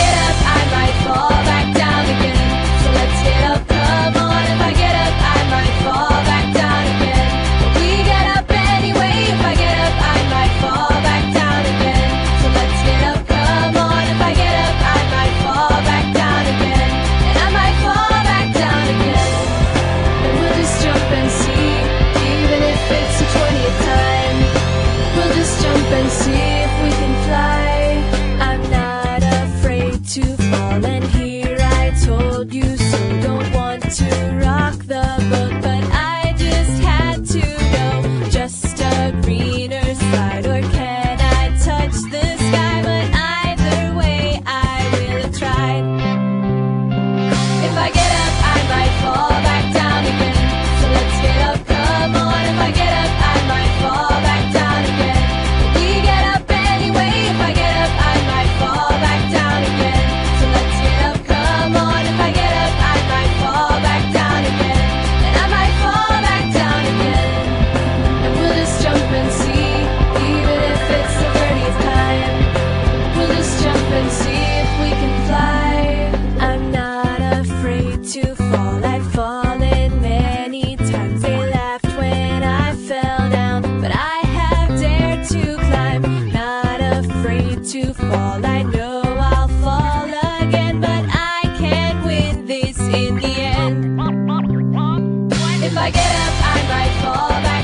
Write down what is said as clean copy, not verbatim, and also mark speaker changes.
Speaker 1: get up, I might fall back down again. So let's get up, come on. If I get up, I might fall back down again. But we get up anyway. If I get up, I might fall back down again. So let's get up, come on. If I get up, I might fall back down again. And I might fall back down again. And we'll just jump and see, even if it's the 20th time. We'll just jump and see if we can fly. I'm not afraid to fall, and here I told you so. Don't want to rock the boat, but I just had to know. Just a greener slide, or can I touch the sky? But either way, I will have tried. If I get up, I might fall back down again. So let's get up, come on. If I get up, I might fall back down again. But we get up anyway. If I get up, I might fall back down again. So let's get up, come on. If I get up, I might fall back down again. And I might fall back down again. And we'll just jump and see, even if it's the 30th time. We'll just jump and see if we can fly. I'm not afraid to fall. I've fallen many times. They laughed when I fell down, but I have dared to climb. Not afraid to fall. I know I'll fall again, but I can't win this in the end. If I get up, I might fall back